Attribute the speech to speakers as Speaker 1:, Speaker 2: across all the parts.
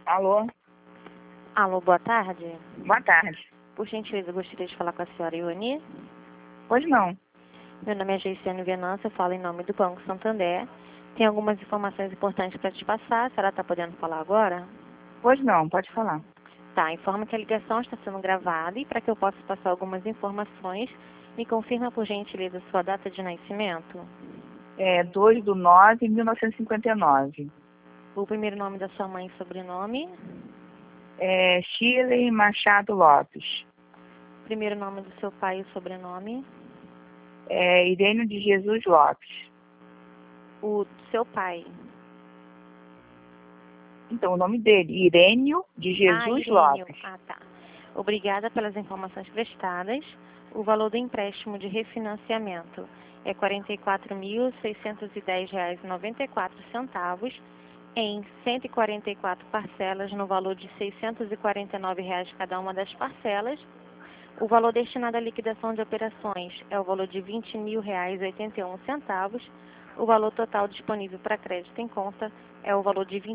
Speaker 1: Alô?
Speaker 2: Alô, boa tarde.
Speaker 1: Boa tarde.
Speaker 2: Por gentileza, eu gostaria de falar com a senhora Ioni.
Speaker 1: Pois não.
Speaker 2: Meu nome é Geiciane Venâncio, eu falo em nome do Banco Santander. Tem algumas informações importantes para te passar. A senhora está podendo falar agora?
Speaker 1: Pois não, pode falar.
Speaker 2: Tá, informa que a ligação está sendo gravada e para que eu possa passar algumas informações, me confirma por gentileza sua data de nascimento.
Speaker 1: É 2/9/1959.
Speaker 2: O primeiro nome da sua mãe e sobrenome.
Speaker 1: É Shirley Machado Lopes.
Speaker 2: Primeiro nome do seu pai e sobrenome.
Speaker 1: É Irênio de Jesus Lopes.
Speaker 2: O do seu pai.
Speaker 1: Então, o nome dele, Irênio de Jesus
Speaker 2: Irênio.
Speaker 1: Lopes.
Speaker 2: Ah, tá. Obrigada pelas informações prestadas. O valor do empréstimo de refinanciamento é R$ 44.610,94 em 144 parcelas no valor de R$ 649 cada uma das parcelas. O valor destinado à liquidação de operações é o valor de R$ 20.081. O valor total disponível para crédito em conta é o valor de R$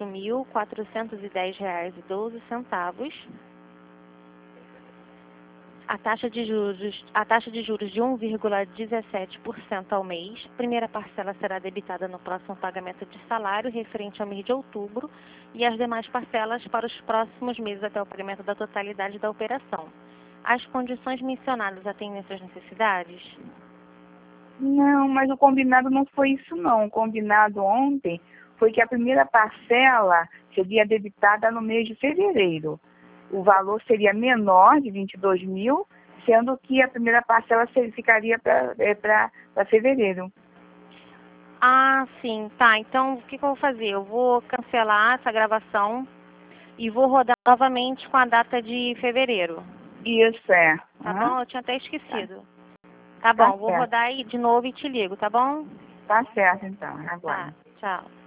Speaker 2: 24.410,12. A taxa de juros de 1,17% ao mês. Primeira parcela será debitada no próximo pagamento de salário referente ao mês de outubro e as demais parcelas para os próximos meses até o pagamento da totalidade da operação. As condições mencionadas atendem suas necessidades?
Speaker 1: Não, mas o combinado não foi isso não. O combinado ontem foi que a primeira parcela seria debitada no mês de fevereiro. O valor seria menor, de 22 mil, sendo que a primeira parcela ficaria para fevereiro.
Speaker 2: Ah, sim, tá. Então, o que eu vou fazer? Eu vou cancelar essa gravação e vou rodar novamente com a data de fevereiro.
Speaker 1: Isso é.
Speaker 2: Tá bom? Eu tinha até esquecido.
Speaker 1: Tá
Speaker 2: Tá bom, vou
Speaker 1: certo.
Speaker 2: rodar aí de novo e te ligo, tá bom?
Speaker 1: Tá certo, então.
Speaker 2: Tá,
Speaker 1: Agora.
Speaker 2: tchau.